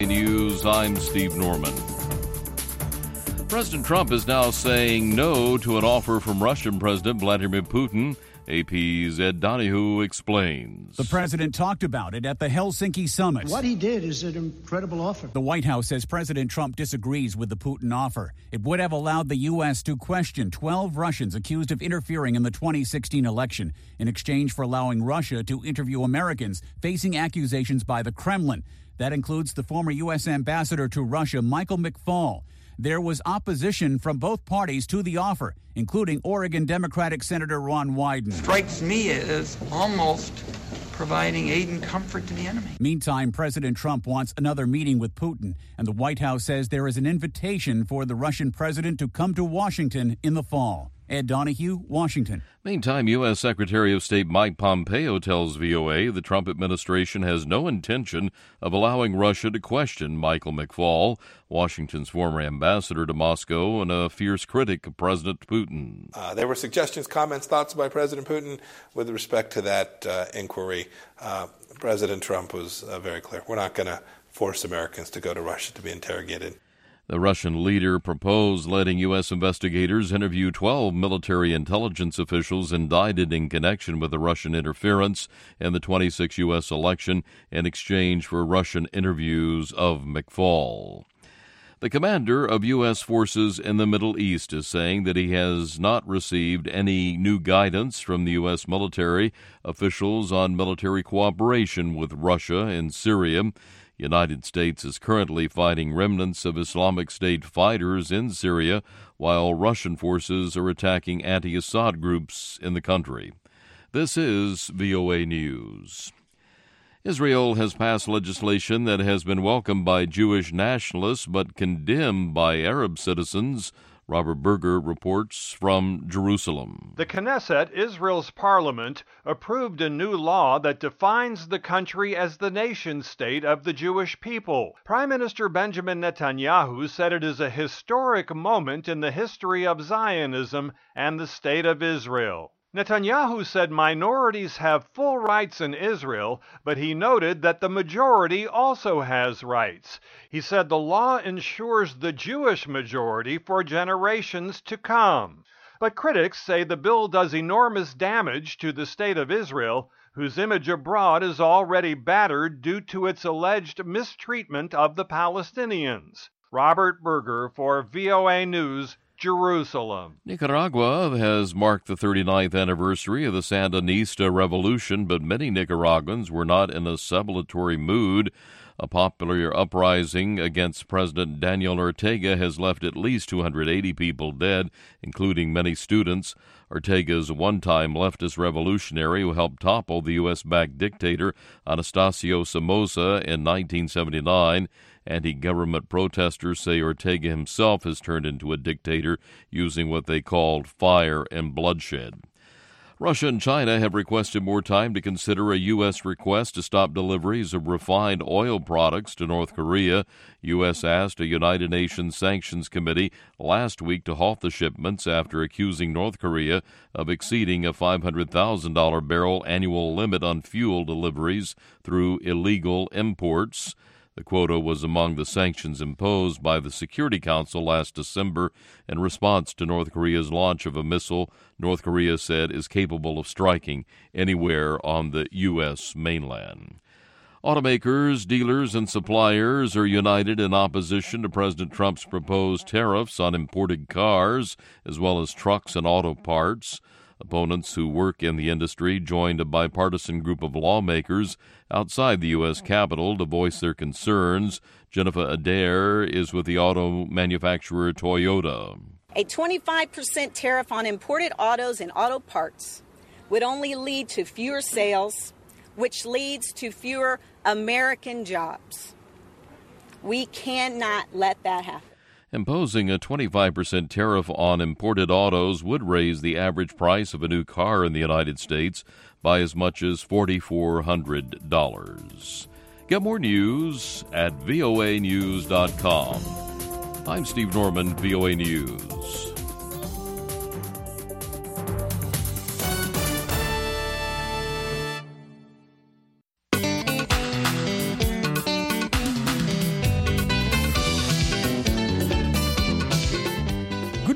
News, I'm Steve Norman. President Trump is now saying no to an offer from Russian President Vladimir Putin. AP's Ed Donahue explains. The president talked about it at the Helsinki summit. What he did is an incredible offer. The White House says President Trump disagrees with the Putin offer. It would have allowed the U.S. to question 12 Russians accused of interfering in the 2016 election in exchange for allowing Russia to interview Americans facing accusations by the Kremlin. That includes the former U.S. ambassador to Russia, Michael McFaul. There was opposition from both parties to the offer, including Oregon Democratic Senator Ron Wyden. Strikes me as almost providing aid and comfort to the enemy. Meantime, President Trump wants another meeting with Putin, and the White House says there is an invitation for the Russian president to come to Washington in the fall. Ed Donahue, Washington. Meantime, U.S. Secretary of State Mike Pompeo tells VOA the Trump administration has no intention of allowing Russia to question Michael McFaul, Washington's former ambassador to Moscow and a fierce critic of President Putin. There were suggestions, comments, thoughts by President Putin with respect to that inquiry. President Trump was very clear. We're not going to force Americans to go to Russia to be interrogated. The Russian leader proposed letting U.S. investigators interview 12 military intelligence officials indicted in connection with the Russian interference in the 26 U.S. election in exchange for Russian interviews of McFaul. The commander of U.S. forces in the Middle East is saying that he has not received any new guidance from the U.S. military officials on military cooperation with Russia in Syria. The United States is currently fighting remnants of Islamic State fighters in Syria, while Russian forces are attacking anti-Assad groups in the country. This is VOA News. Israel has passed legislation that has been welcomed by Jewish nationalists but condemned by Arab citizens. Robert Berger reports from Jerusalem. The Knesset, Israel's parliament, approved a new law that defines the country as the nation-state of the Jewish people. Prime Minister Benjamin Netanyahu said it is a historic moment in the history of Zionism and the state of Israel. Netanyahu said minorities have full rights in Israel, but he noted that the majority also has rights. He said the law ensures the Jewish majority for generations to come. But critics say the bill does enormous damage to the state of Israel, whose image abroad is already battered due to its alleged mistreatment of the Palestinians. Robert Berger for VOA News, Jerusalem. Nicaragua has marked the 39th anniversary of the Sandinista Revolution, but many Nicaraguans were not in a celebratory mood. A popular uprising against President Daniel Ortega has left at least 280 people dead, including many students. Ortega's one-time leftist revolutionary who helped topple the U.S.-backed dictator Anastasio Somoza in 1979. Anti-government protesters say Ortega himself has turned into a dictator using what they called fire and bloodshed. Russia and China have requested more time to consider a U.S. request to stop deliveries of refined oil products to North Korea. U.S. asked a United Nations Sanctions Committee last week to halt the shipments after accusing North Korea of exceeding a $500,000 barrel annual limit on fuel deliveries through illegal imports. The quota was among the sanctions imposed by the Security Council last December in response to North Korea's launch of a missile North Korea said is capable of striking anywhere on the U.S. mainland. Automakers, dealers, and suppliers are united in opposition to President Trump's proposed tariffs on imported cars, as well as trucks and auto parts. Opponents who work in the industry joined a bipartisan group of lawmakers outside the U.S. Capitol to voice their concerns. Jennifer Adair is with the auto manufacturer Toyota. A 25% tariff on imported autos and auto parts would only lead to fewer sales, which leads to fewer American jobs. We cannot let that happen. Imposing a 25% tariff on imported autos would raise the average price of a new car in the United States by as much as $4,400. Get more news at voanews.com. I'm Steve Norman, VOA News.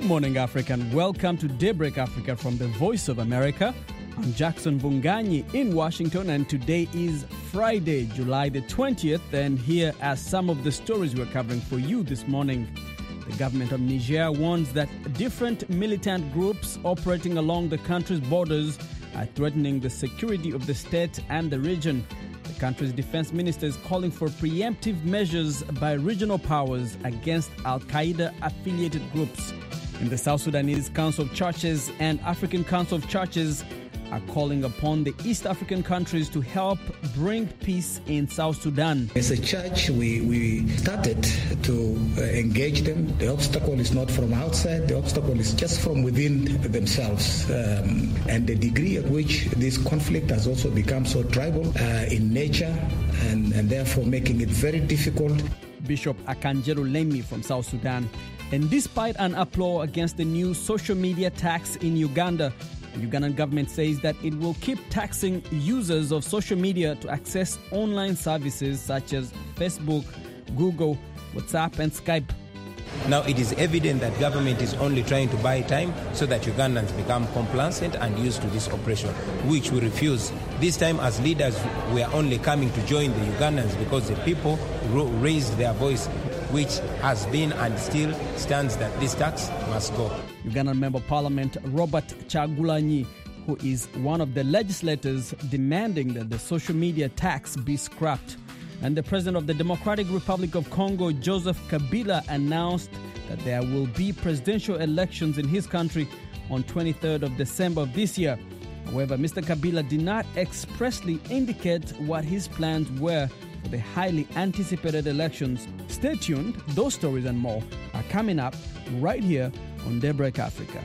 morning, Africa, and welcome to Daybreak Africa from the Voice of America. I'm Jackson Bunganyi in Washington, and today is Friday, July the 20th, and here are some of the stories we're covering for you this morning. The government of Niger warns that different militant groups operating along the country's borders are threatening the security of the state and the region. The country's defense minister is calling for preemptive measures by regional powers against Al-Qaeda-affiliated groups. In the South Sudanese Council of Churches and African Council of Churches are calling upon the East African countries to help bring peace in South Sudan. As a church, we started to engage them. The obstacle is not from outside, the obstacle is just from within themselves. And the degree at which this conflict has also become so tribal in nature and therefore making it very difficult. Bishop Akanjeru Lemi from South Sudan. And despite an uproar against the new social media tax in Uganda, the Ugandan government says that it will keep taxing users of social media to access online services such as Facebook, Google, WhatsApp and Skype. Now, it is evident that government is only trying to buy time so that Ugandans become complacent and used to this operation, which we refuse. This time, as leaders, we are only coming to join the Ugandans because the people raised their voice, which has been and still stands that this tax must go. Ugandan Member of Parliament Robert Chagulanyi, who is one of the legislators demanding that the social media tax be scrapped. And the President of the Democratic Republic of Congo, Joseph Kabila, announced that there will be presidential elections in his country on 23rd of December of this year. However, Mr. Kabila did not expressly indicate what his plans were for the highly anticipated elections. Stay tuned. Those stories and more are coming up right here on Daybreak Africa.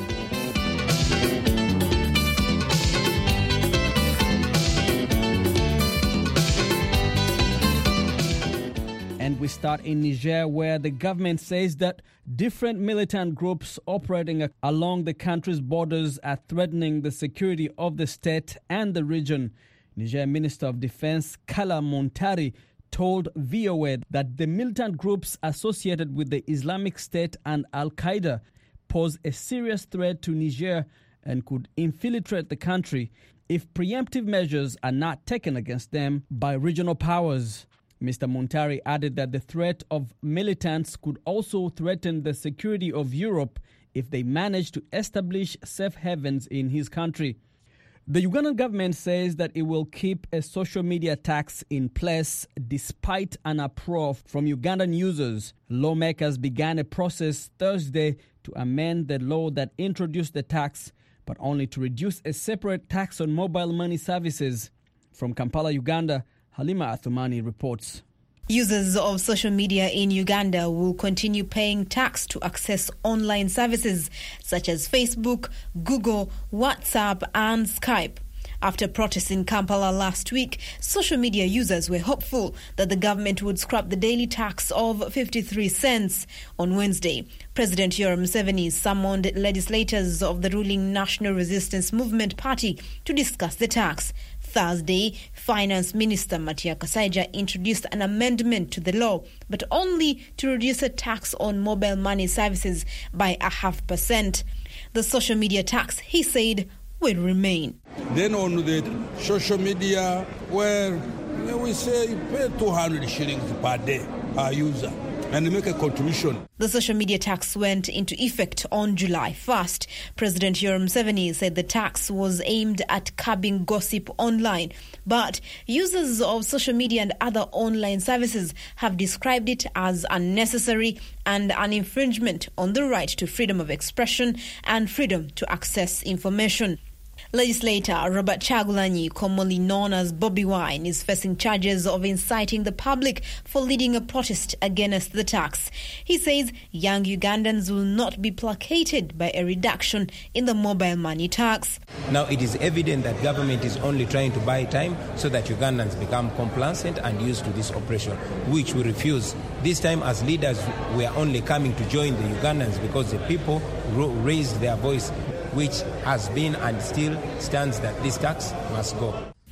And we start in Niger, where the government says that different militant groups operating along the country's borders are threatening the security of the state and the region. Niger Minister of Defense Kala Montari told VOA that the militant groups associated with the Islamic State and Al-Qaeda pose a serious threat to Niger and could infiltrate the country if preemptive measures are not taken against them by regional powers. Mr. Montari added that the threat of militants could also threaten the security of Europe if they manage to establish safe havens in his country. The Ugandan government says that it will keep a social media tax in place despite an uproar from Ugandan users. Lawmakers began a process Thursday to amend the law that introduced the tax, but only to reduce a separate tax on mobile money services. From Kampala, Uganda, Halima Athumani reports. Users of social media in Uganda will continue paying tax to access online services such as Facebook, Google, WhatsApp and Skype. After protests in Kampala last week, social media users were hopeful that the government would scrap the daily tax of 53 cents. On Wednesday, President Yoweri Museveni summoned legislators of the ruling National Resistance Movement Party to discuss the tax. Thursday, Finance Minister Matia Kasaija introduced an amendment to the law, but only to reduce a tax on mobile money services by 0.5%. The social media tax, he said, will remain. Then on the social media, where we say pay 200 shillings per day per user and make a contribution. The social media tax went into effect on July 1st. President Yoweri Museveni said the tax was aimed at curbing gossip online, but users of social media and other online services have described it as unnecessary and an infringement on the right to freedom of expression and freedom to access information. Legislator Robert Chagulanyi, commonly known as Bobby Wine, is facing charges of inciting the public for leading a protest against the tax. He says young Ugandans will not be placated by a reduction in the mobile money tax. Now, it is evident that government is only trying to buy time so that Ugandans become complacent and used to this operation, which we refuse. This time, as leaders, we are only coming to join the Ugandans because the people raised their voice, which has been and still stands that this tax must go.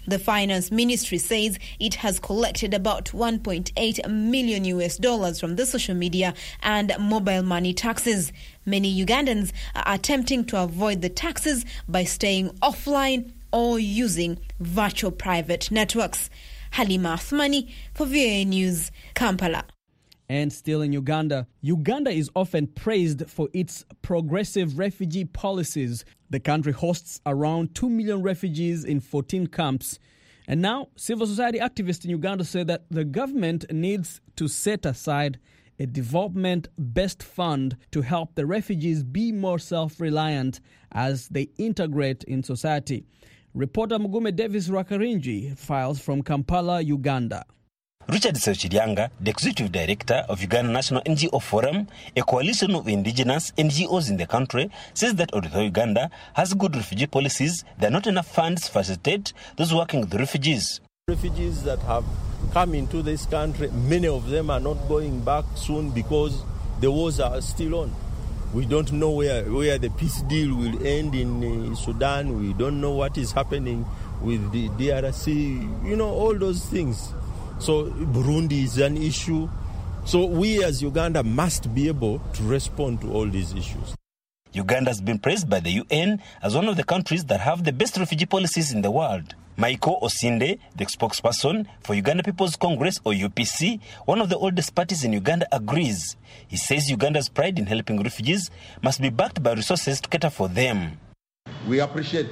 The finance ministry says it has collected about $1.8 million from the social media and mobile money taxes. Many Ugandans are attempting to avoid the taxes by staying offline or using virtual private networks. Halima Athmani for VOA News, Kampala. And still in Uganda, Uganda is often praised for its progressive refugee policies. The country hosts around 2 million refugees in 14 camps. And now, civil society activists in Uganda say that the government needs to set aside a development-based fund to help the refugees be more self-reliant as they integrate in society. Reporter Mugume Davis Rwakarinji files from Kampala, Uganda. Richard Seuchiryanga, the executive director of Uganda National NGO Forum, a coalition of indigenous NGOs in the country, says that although Uganda has good refugee policies, there are not enough funds to facilitate those working with the refugees. Refugees that have come into this country, many of them are not going back soon because the wars are still on. We don't know where the peace deal will end in Sudan. We don't know what is happening with the DRC, all those things. So Burundi is an issue. So we as Uganda must be able to respond to all these issues. Uganda has been praised by the UN as one of the countries that have the best refugee policies in the world. Michael Osinde, the spokesperson for Uganda People's Congress, or UPC, one of the oldest parties in Uganda, agrees. He says Uganda's pride in helping refugees must be backed by resources to cater for them. We appreciate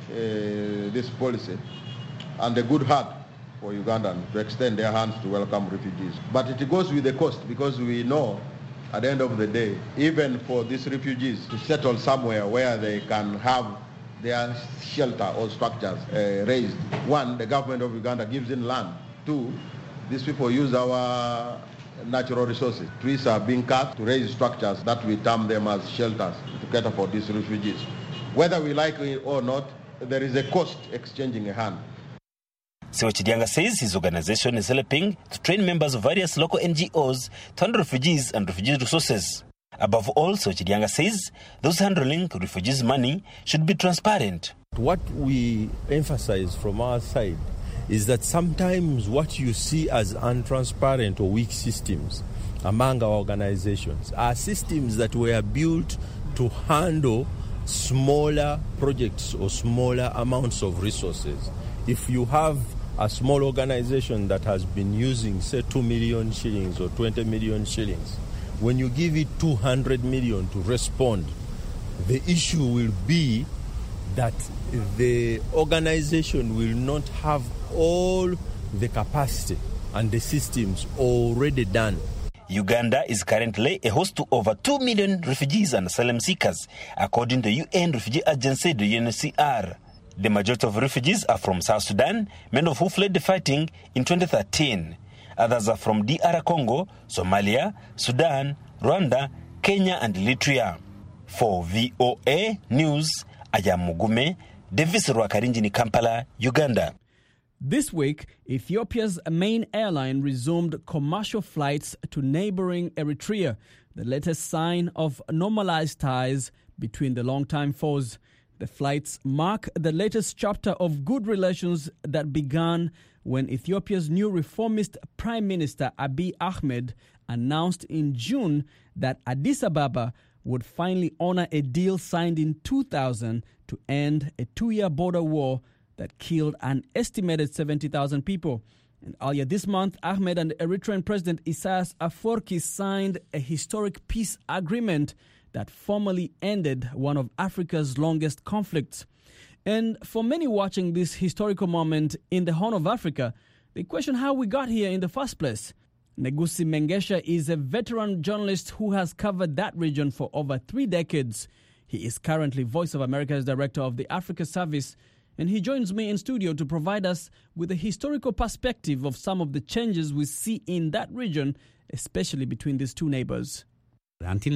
this policy and the good heart for Ugandans to extend their hands to welcome refugees. But it goes with the cost, because we know at the end of the day, even for these refugees to settle somewhere where they can have their shelter or structures raised. One, the government of Uganda gives in land. Two, these people use our natural resources. Trees are being cut to raise structures that we term them as shelters to cater for these refugees. Whether we like it or not, there is a cost exchanging a hand. Seuchiryanga says his organization is helping to train members of various local NGOs to handle refugees and refugee resources. Above all, Seuchiryanga says those handling refugees' money should be transparent. What we emphasize from our side is that sometimes what you see as untransparent or weak systems among our organizations are systems that were built to handle smaller projects or smaller amounts of resources. If you have a small organization that has been using, say, 2 million shillings or 20 million shillings, when you give it 200 million to respond, the issue will be that the organization will not have all the capacity and the systems already done. Uganda is currently a host to over 2 million refugees and asylum seekers, according to the UN Refugee Agency, the UNHCR. The majority of refugees are from South Sudan, many of who fled the fighting in 2013. Others are from DR Congo, Somalia, Sudan, Rwanda, Kenya, and Eritrea. For VOA News, I am Mugume Davis Rwakarinji, Kampala, Uganda. This week, Ethiopia's main airline resumed commercial flights to neighboring Eritrea, the latest sign of normalized ties between the longtime foes. The flights mark the latest chapter of good relations that began when Ethiopia's new reformist Prime Minister Abiy Ahmed announced in June that Addis Ababa would finally honor a deal signed in 2000 to end a 2-year border war that killed an estimated 70,000 people. And earlier this month, Ahmed and Eritrean President Isaias Afwerki signed a historic peace agreement that formally ended one of Africa's longest conflicts. And for many watching this historical moment in the Horn of Africa, they question how we got here in the first place. Negusi Mengesha is a veteran journalist who has covered that region for over 3 decades. He is currently Voice of America's director of the Africa Service, and he joins me in studio to provide us with a historical perspective of some of the changes we see in that region, especially between these two neighbors. Until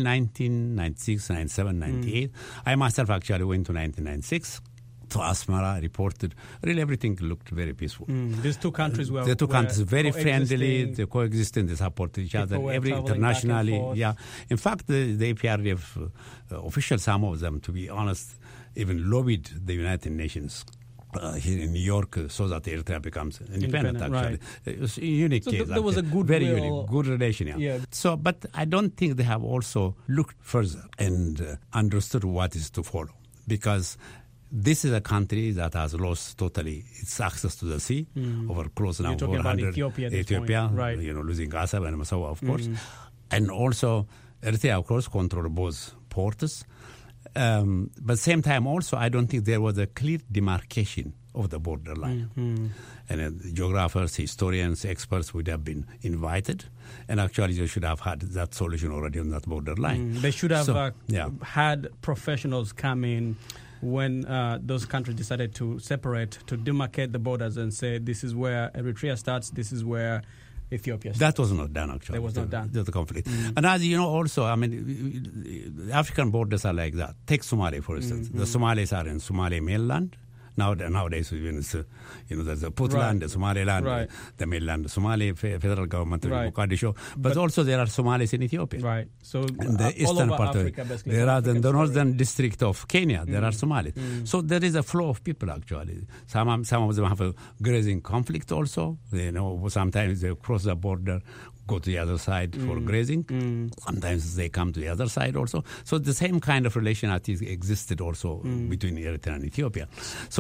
1996, 97, 98, I myself actually went to 1996 to Asmara, reported. Really, everything looked very peaceful. These two countries were very friendly, they coexisted, they support each other, internationally. Yeah, in fact, the APRDF officials, some of them, to be honest, even lobbied the United Nations here in New York so that Eritrea becomes independent, actually. Right. It was a unique so case. There was a good very will. unique, good relation, yeah. So, but I don't think they have also looked further and understood what is to follow, because this is a country that has lost totally its access to the sea over close now. You're talking about 400. Ethiopia at this point. Right. Losing Gaza and Massawa, of course. And also, Eritrea, of course, control both ports. But at the same time, also, I don't think there was a clear demarcation of the borderline. And geographers, historians, experts would have been invited. And actually, they should have had that solution already on that borderline. They should have had professionals come in when those countries decided to separate, to demarcate the borders and say, this is where Eritrea starts, this is where Ethiopia starts. That was not done, actually. That was not done. The conflict. And as you know, also, I mean, African borders are like that. Take Somalia, for instance. The Somalis are in Somali mainland. Nowadays, there's the Puntland, the Somaliland, the mainland, the Somali federal government of Mogadishu. But also there are Somalis in Ethiopia. Right. So in the eastern part Africa, of it. There are in the northern district of Kenya, there are Somalis. So there is a flow of people, actually. Some of them have a grazing conflict also. Sometimes they cross the border, go to the other side for grazing. Sometimes they come to the other side also. So the same kind of relation existed also between Eritrea and Ethiopia. So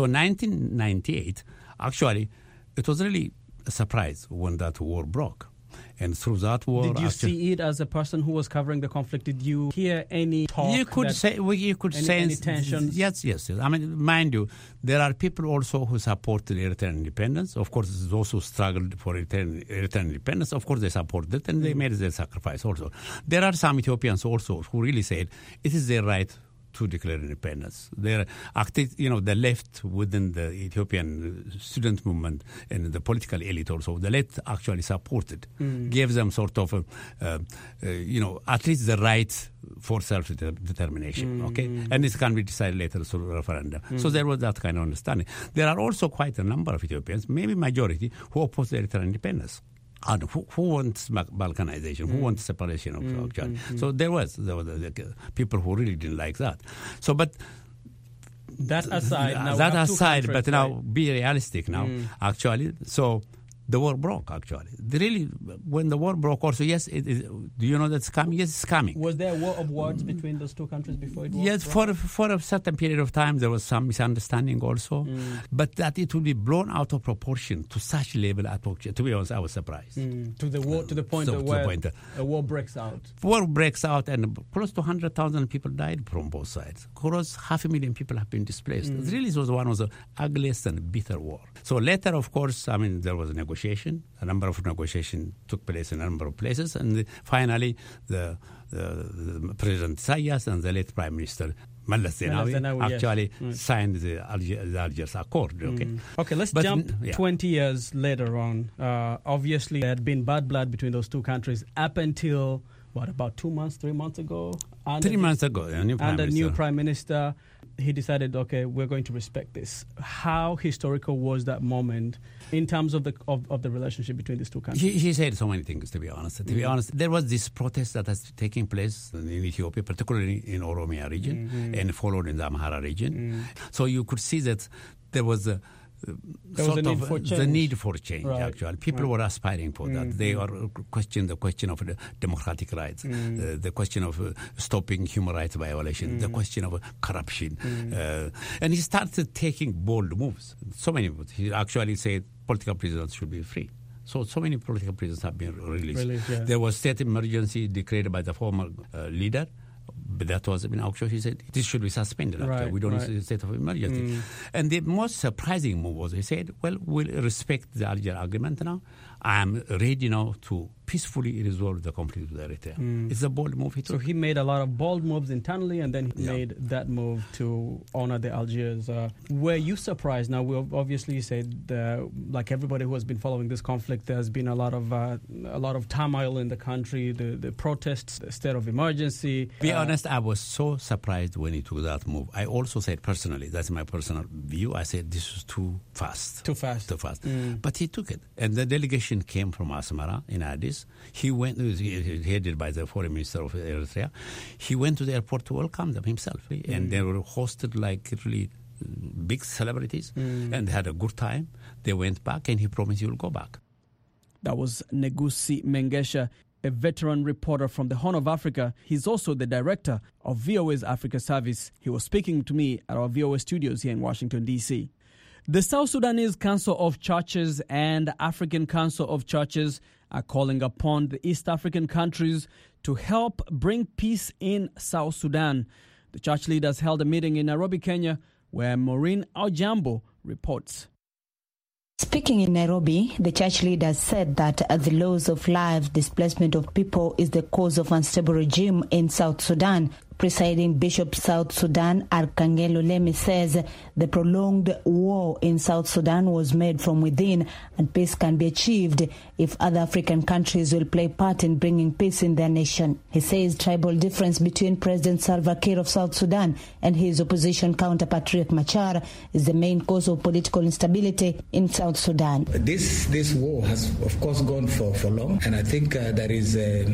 1998, actually, it was really a surprise when that war broke. And through that war, did you see it as a person who was covering the conflict? Did you hear any talk? You could say any tensions. Yes. I mean, mind you, there are people also who supported Eritrean independence. Of course, those who struggled for Eritrean independence. Of course, they supported it and they made their sacrifice also. There are some Ethiopians also who really said it is their right to declare independence. They're active, the left within the Ethiopian student movement and the political elite also, the left actually supported, gave them sort of, at least the right for self-determination, okay? And it can be decided later through referendum. So there was that kind of understanding. There are also quite a number of Ethiopians, maybe majority, who oppose Eritrean independence. And who wants balkanization? Who wants separation of actually? So there was people who really didn't like that. So, but that aside, but now be realistic now. Actually, so the war broke. Actually, when the war broke, also yes, do you know that's coming? Yes, it's coming. Was there a war of words between those two countries before it? Yes, for a certain period of time there was some misunderstanding also, but that it will be blown out of proportion to such level. To be honest, I was surprised. To the point where a war breaks out. War breaks out, and close to 100,000 people died from both sides. Close 500,000 people have been displaced. It really was one of the ugliest and bitter war. So later, of course, I mean, there was a negotiation. A number of negotiations took place in a number of places, and finally, the President Isaias and the late Prime Minister Meles Zenawi actually signed the Algiers Accord. Okay, let's jump 20 years later on. Obviously, there had been bad blood between those two countries up until, about 3 months ago? 3 months ago, a new Prime Minister. He decided, okay, we're going to respect this. How historical was that moment in terms of the relationship between these two countries? He said so many things, to be honest. There was this protest that has taken place in Ethiopia, particularly in Oromia region, and followed in the Amhara region. So you could see that there was the need for change, actually. People were aspiring for that. They were questioning the question of democratic rights, the question of stopping human rights violation, the question of corruption. And he started taking bold moves. So many moves. He actually said political prisoners should be free. So many political prisoners have been released. There was state emergency declared by the former leader. But that was, actually, he said, this should be suspended. We don't need a state of emergency. And the most surprising move was, he said, well, we'll respect the Alger agreement now. I am ready now to peacefully resolve the conflict with Eritrea. It's a bold move he took. So he made a lot of bold moves internally, and then he made that move to honor the Algiers. Were you surprised? Now, we obviously said, like everybody who has been following this conflict, there's been a lot of turmoil in the country, the protests, the state of emergency. To be honest, I was so surprised when he took that move. I also said personally, that's my personal view, I said this was too fast. But he took it. And the delegation came from Asmara in Addis. He went, headed by the foreign minister of Eritrea. He went to the airport to welcome them himself. And they were hosted like really big celebrities, and they had a good time. They went back, and he promised he will go back. That was Negusi Mengesha, a veteran reporter from the Horn of Africa. He's also the director of VOA's Africa Service. He was speaking to me at our VOA studios here in Washington, D.C. The South Sudanese Council of Churches and African Council of Churches are calling upon the East African countries to help bring peace in South Sudan. The church leaders held a meeting in Nairobi, Kenya, where Maureen Aujambo reports. Speaking in Nairobi, the church leaders said that the loss of life, displacement of people is the cause of unstable regime in South Sudan. Presiding Bishop South Sudan, Arkangelo Lemi, says the prolonged war in South Sudan was made from within, and peace can be achieved if other African countries will play part in bringing peace in their nation. He says tribal difference between President Salva Kiir of South Sudan and his opposition counterpart Riek Machar is the main cause of political instability in South Sudan. This war has, of course, gone for long, and I think there is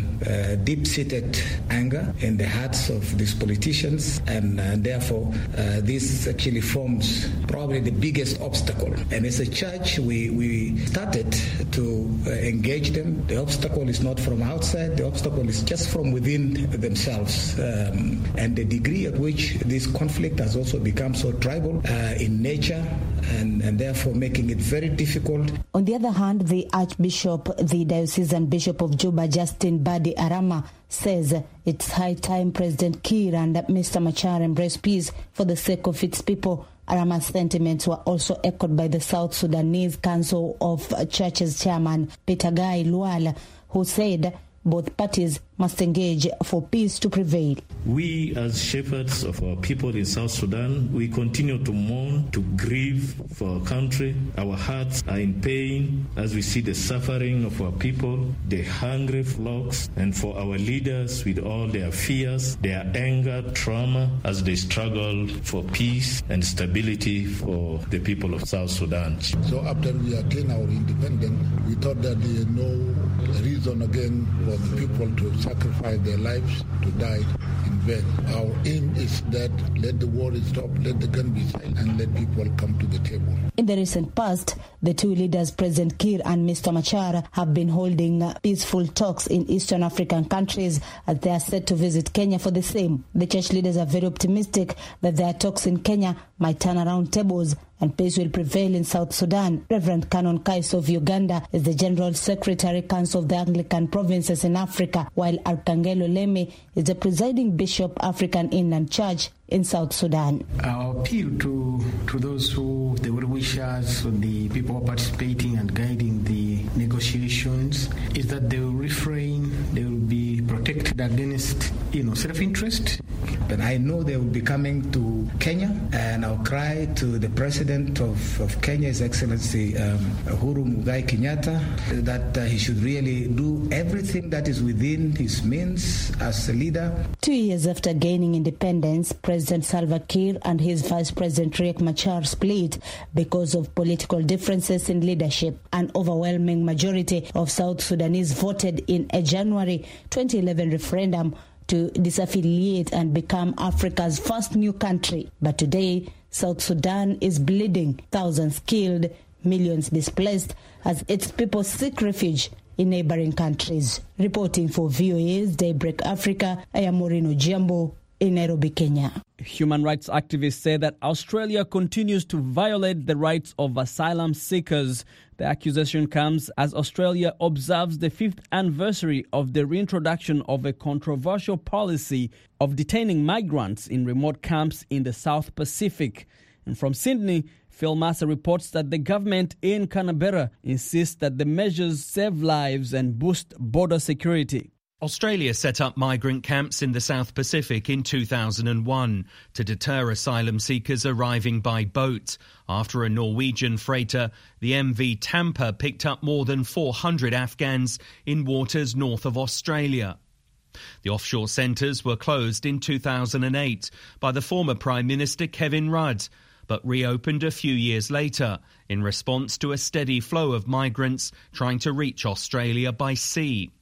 a deep-seated anger in the hearts of these politicians, and therefore this actually forms probably the biggest obstacle. And as a church, we started to engage them. The obstacle is not from outside, the obstacle is just from within themselves. And the degree at which this conflict has also become so tribal in nature, and therefore making it very difficult. On the other hand, the Archbishop, the Diocesan Bishop of Juba, Justin Badi Arama, says it's high time President Kiir and Mr. Machar embrace peace for the sake of its people. Arama's sentiments were also echoed by the South Sudanese Council of Churches chairman Peter Guy Lual, who said both parties must engage for peace to prevail. We as shepherds of our people in South Sudan, we continue to mourn, to grieve for our country. Our hearts are in pain as we see the suffering of our people, the hungry flocks, and for our leaders with all their fears, their anger, trauma, as they struggle for peace and stability for the people of South Sudan. So after we attained our independence, we thought that there is no reason again for the people to sacrifice their lives to die in vain. Our aim is that let the war stop, let the gun be silent, and let people come to the table. In the recent past, the two leaders, President Kiir and Mr. Machar, have been holding peaceful talks in Eastern African countries as they are set to visit Kenya for the same. The church leaders are very optimistic that their talks in Kenya might turn around tables and peace will prevail in South Sudan. Reverend Canon Kais of Uganda is the General Secretary, Council of the Anglican Provinces in Africa, while Arkangelo Lemi is the presiding Bishop, African Inland Church in South Sudan. Our appeal to those who, the well-wishers, the people who are participating and guiding the negotiations, is that they will refrain, they will be protected against, self-interest. But I know they will be coming to Kenya, and I'll cry to the President of Kenya, His Excellency Uhuru Muigai Kenyatta, that he should really do everything that is within his means as a leader. 2 years after gaining independence, President Salva Kiir and his Vice President Riek Machar split because of political differences in leadership. An overwhelming majority of South Sudanese voted in a January 2011 referendum to disaffiliate and become Africa's first new country. But today, South Sudan is bleeding, thousands killed, millions displaced as its people seek refuge in neighboring countries. Reporting for VOA's Daybreak Africa, I am Maureen Aujambo in Nairobi, Kenya. Human rights activists say that Australia continues to violate the rights of asylum seekers. The accusation comes as Australia observes the 5th anniversary of the reintroduction of a controversial policy of detaining migrants in remote camps in the South Pacific. And from Sydney, Phil Massa reports that the government in Canberra insists that the measures save lives and boost border security. Australia set up migrant camps in the South Pacific in 2001 to deter asylum seekers arriving by boat. After a Norwegian freighter, the MV Tampa picked up more than 400 Afghans in waters north of Australia. The offshore centres were closed in 2008 by the former Prime Minister Kevin Rudd, but reopened a few years later in response to a steady flow of migrants trying to reach Australia by sea.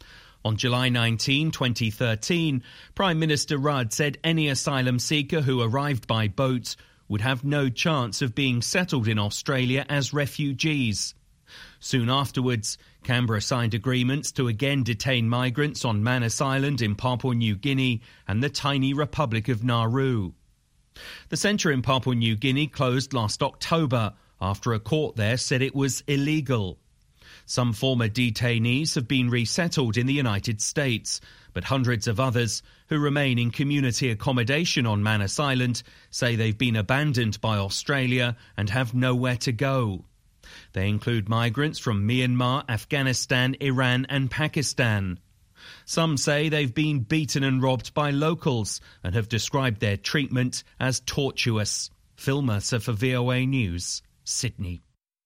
On July 19, 2013, Prime Minister Rudd said any asylum seeker who arrived by boat would have no chance of being settled in Australia as refugees. Soon afterwards, Canberra signed agreements to again detain migrants on Manus Island in Papua New Guinea and the tiny Republic of Nauru. The centre in Papua New Guinea closed last October after a court there said it was illegal. Some former detainees have been resettled in the United States, but hundreds of others who remain in community accommodation on Manus Island say they've been abandoned by Australia and have nowhere to go. They include migrants from Myanmar, Afghanistan, Iran and Pakistan. Some say they've been beaten and robbed by locals and have described their treatment as tortuous. Phil Mercer for VOA News, Sydney.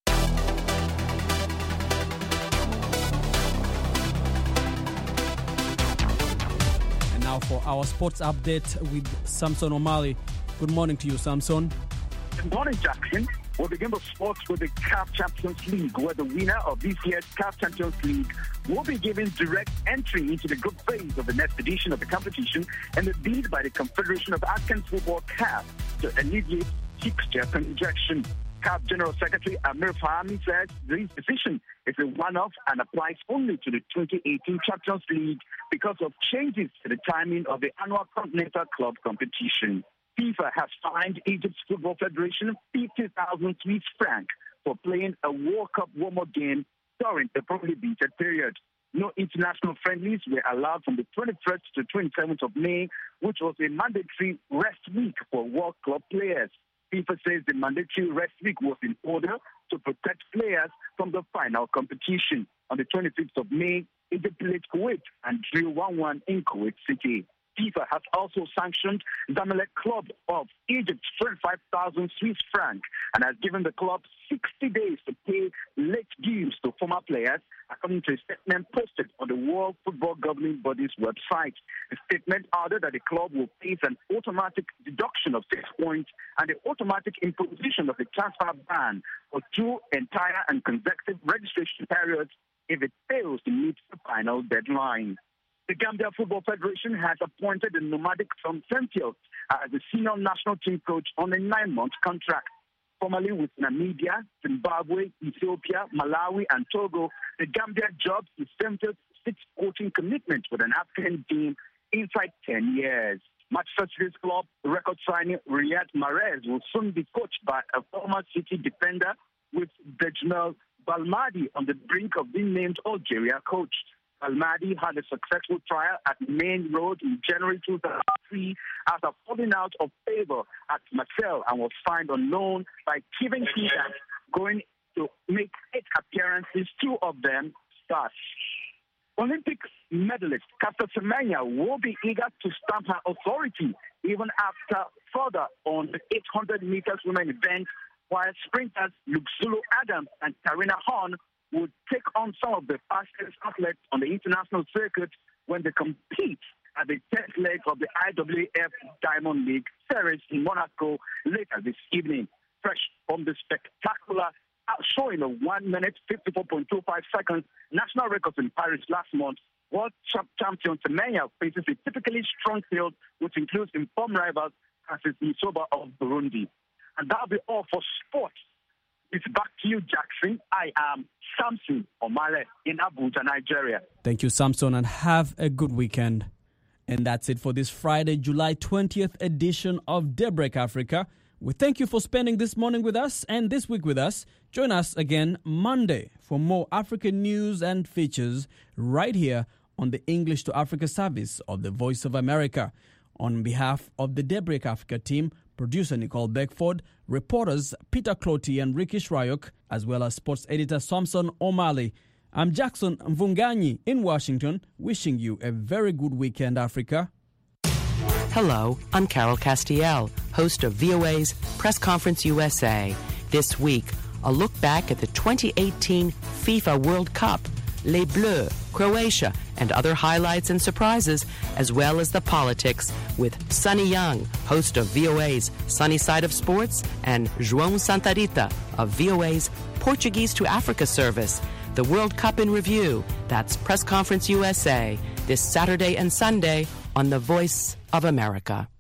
And now for our sports update with Samson O'Malley. Good morning to you, Samson. Good morning, Jackson. We'll begin with sports with the CAF Champions League, where the winner of this year's CAF Champions League will be given direct entry into the group phase of the next edition of the competition, and the bid by the Confederation of African Football CAF to alleviate fixture congestion. CAF General Secretary Amir Fahmy says this decision is a one-off and applies only to the 2018 Champions League because of changes to the timing of the annual Continental Club competition. FIFA has fined Egypt's Football Federation 50,000 Swiss francs for playing a World Cup warm-up game during the prohibited period. No international friendlies were allowed from the 21st to 27th of May, which was a mandatory rest week for World Club players. FIFA says the mandatory rest week was in order to protect players from the final competition. On the 25th of May, Egypt played Kuwait and drew 1-1 in Kuwait City. FIFA has also sanctioned Zamalek Club of Egypt 35,000 Swiss francs and has given the club 60 days to pay late dues to former players, according to a statement posted on the World Football Governing Body's website. The statement added that the club will face an automatic deduction of 6 points and the automatic imposition of a transfer ban for 2 entire and consecutive registration periods if it fails to meet the final deadline. The Gambia Football Federation has appointed the nomadic Tom Sentiel as the senior national team coach on a 9-month contract. Formerly with Namibia, Zimbabwe, Ethiopia, Malawi, and Togo, the Gambia jobs is Sentiel's 6th coaching commitment with an African team inside 10 years. Manchester City's club record signing Riyad Mahrez will soon be coached by a former City defender, with Dejmel Balmadi on the brink of being named Algeria coach. Almadi had a successful trial at Main Road in January 2003 after falling out of favor at Marseille and was signed on loan by Kevin Keegan, going to make 8 appearances, 2 of them starts. Olympic medalist Caster Semenya will be eager to stamp her authority even after further on the 800 meters women event, while sprinters Luxulu Adams and Karina Horn would take on some of the fastest athletes on the international circuit when they compete at the 10th leg of the IAAF Diamond League series in Monaco later this evening. Fresh from the spectacular showing of 1 minute 54.25 seconds national records in Paris last month, world champion Semenya faces a typically strong field, which includes informed rivals Francis Nsoba of Burundi. And that'll be all for sports. It's back to you, Jackson. I am Samson O'Malley in Abuja, Nigeria. Thank you, Samson, and have a good weekend. And that's it for this Friday, July 20th edition of Daybreak Africa. We thank you for spending this morning with us and this week with us. Join us again Monday for more African news and features right here on the English to Africa service of the Voice of America. On behalf of the Daybreak Africa team, producer Nicole Beckford, reporters Peter Clotty and Ricky Shrayok, as well as sports editor Samson O'Malley. I'm Jackson Mvunganyi in Washington, wishing you a very good weekend, Africa. Hello, I'm Carol Castiel, host of VOA's Press Conference USA. This week, a look back at the 2018 FIFA World Cup, Les Bleus, Croatia, and other highlights and surprises, as well as the politics, with Sunny Young, host of VOA's Sunny Side of Sports, and João Santarita of VOA's Portuguese to Africa service. The World Cup in Review. That's Press Conference USA, this Saturday and Sunday on the Voice of America.